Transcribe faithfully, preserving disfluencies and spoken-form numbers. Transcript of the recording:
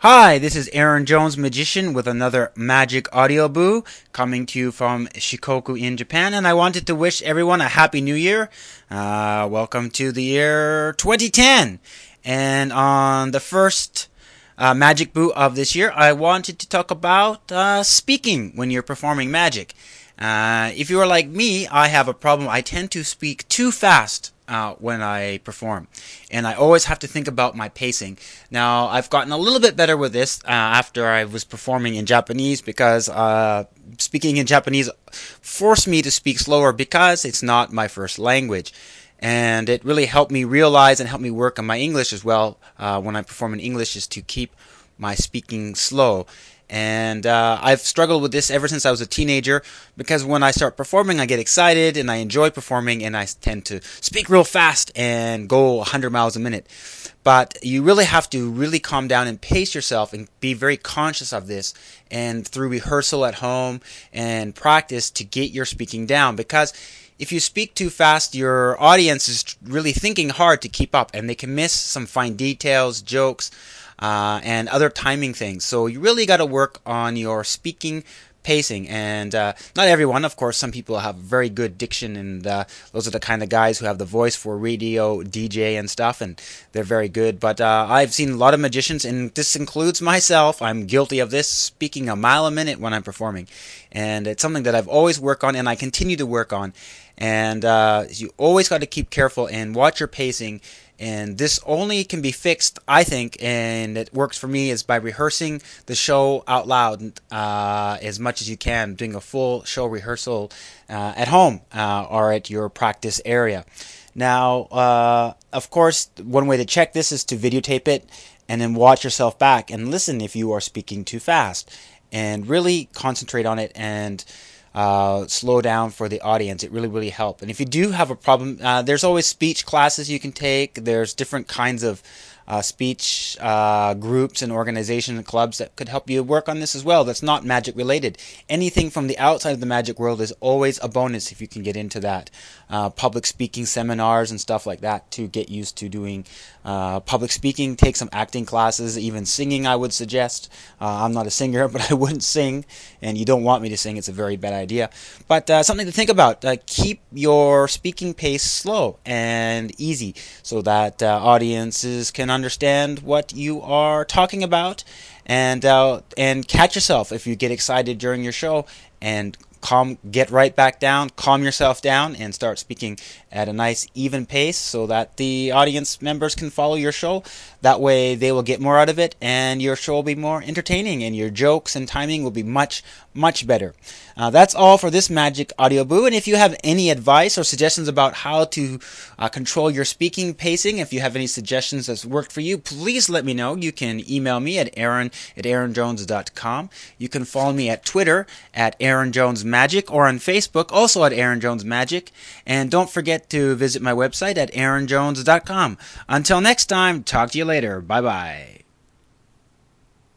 Hi, this is Aaron Jones, magician, with another Magic Audio Boo coming to you from Shikoku in Japan, and I wanted to wish everyone a Happy New Year. Uh, welcome to the year twenty ten. And on the first uh, Magic Boo of this year, I wanted to talk about uh, speaking when you're performing magic. Uh, if you are like me, I have a problem. I tend to speak too fast Uh, when I perform, and I always have to think about my pacing. Now, I've gotten a little bit better with this uh, after I was performing in Japanese, because uh, speaking in Japanese forced me to speak slower because it's not my first language, and it really helped me realize and help me work on my English as well uh, when I perform in English, is to keep my speaking slow. And uh, I've struggled with this ever since I was a teenager, because when I start performing, I get excited and I enjoy performing, and I tend to speak real fast and go one hundred miles a minute. But you really have to really calm down and pace yourself and be very conscious of this, and through rehearsal at home and practice to get your speaking down. Because if you speak too fast, your audience is really thinking hard to keep up, and they can miss some fine details, jokes, Uh, and other timing things. So you really got to work on your speaking pacing. And uh, not everyone, of course. Some people have very good diction, and uh, those are the kind of guys who have the voice for radio D J and stuff, and they're very good. But uh, I've seen a lot of magicians, and this includes myself. I'm guilty of this, speaking a mile a minute when I'm performing. And it's something that I've always worked on, and I continue to work on. And uh, you always got to keep careful and watch your pacing. And this only can be fixed, I think, and it works for me, is by rehearsing the show out loud uh, as much as you can, doing a full show rehearsal uh, at home uh, or at your practice area. Now, uh, of course, one way to check this is to videotape it and then watch yourself back and listen if you are speaking too fast, and really concentrate on it and Uh, slow down for the audience. It really, really helps. And if you do have a problem, uh, there's always speech classes you can take. There's different kinds of uh, speech uh, groups and organizations and clubs that could help you work on this as well. That's not magic related. Anything from the outside of the magic world is always a bonus if you can get into that. Uh, public speaking seminars and stuff like that to get used to doing uh, public speaking. Take some acting classes, even singing I would suggest. Uh, I'm not a singer, but I wouldn't sing, and you don't want me to sing. It's a very bad idea. But uh, something to think about. Uh, keep your speaking pace slow and easy, so that uh, audiences can understand what you are talking about, and uh, and catch yourself if you get excited during your show, and calm, get right back down, calm yourself down, and start speaking at a nice even pace, so that the audience members can follow your show. That way they will get more out of it, and your show will be more entertaining, and your jokes and timing will be much, much better. Uh, that's all for this Magic Audio Boo. And if you have any advice or suggestions about how to uh, control your speaking pacing, if you have any suggestions that's worked for you, please let me know. You can email me at aaron at aaron jones dot com. You can follow me at Twitter at aaron jones magic, or on Facebook also at aaron jones magic. And don't forget to visit my website at aaron jones dot com. Until next time, talk to you later. Bye bye.